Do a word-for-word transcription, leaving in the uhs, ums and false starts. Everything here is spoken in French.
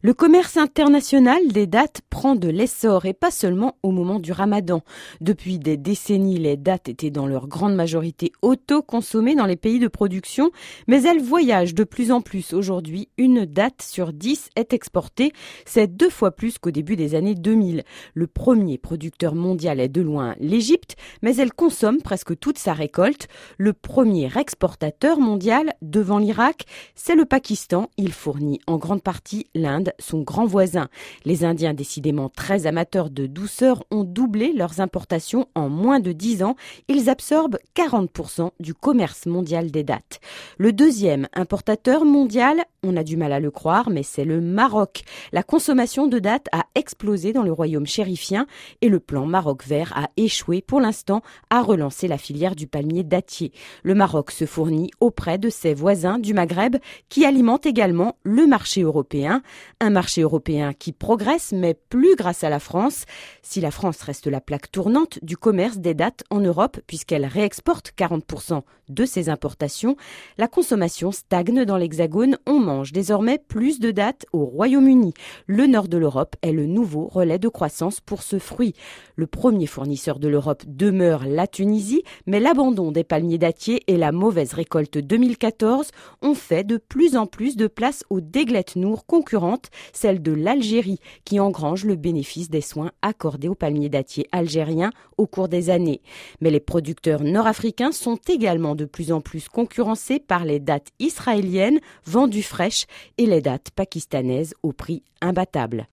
Le commerce international des dattes prend de l'essor et pas seulement au moment du ramadan. Depuis des décennies, les dattes étaient dans leur grande majorité auto-consommées dans les pays de production, mais elles voyagent de plus en plus. Aujourd'hui, une datte sur dix est exportée. C'est deux fois plus qu'au début des années deux mille. Le premier producteur mondial est de loin l'Égypte, mais elle consomme presque toute sa récolte. Le premier exportateur mondial, devant l'Irak, c'est le Pakistan. Il fournit en grande partie l'Inde, son grand voisin. Les Indiens, décidément très amateurs de douceur, ont doublé leurs importations en moins de dix ans. Ils absorbent quarante pour cent du commerce mondial des dattes. Le deuxième importateur mondial, on a du mal à le croire, mais c'est le Maroc. La consommation de dattes a explosé dans le royaume chérifien et le plan Maroc vert a échoué pour l'instant à relancer la filière du palmier dattier. Le Maroc se fournit auprès de ses voisins du Maghreb qui alimentent également le marché européen. Un marché européen qui progresse, mais plus grâce à la France. Si la France reste la plaque tournante du commerce des dattes en Europe, puisqu'elle réexporte quarante pour cent de ses importations, la consommation stagne dans l'Hexagone. On mange désormais plus de dattes au Royaume-Uni. Le nord de l'Europe est le nouveau relais de croissance pour ce fruit. Le premier fournisseur de l'Europe demeure la Tunisie, mais l'abandon des palmiers dattiers et la mauvaise récolte deux mille quatorze ont fait de plus en plus de place aux déglètes nours concurrentes, celle de l'Algérie, qui engrange le bénéfice des soins accordés aux palmiers dattiers algériens au cours des années. Mais les producteurs nord-africains sont également de plus en plus concurrencés par les dattes israéliennes vendues fraîches et les dattes pakistanaises au prix imbattable.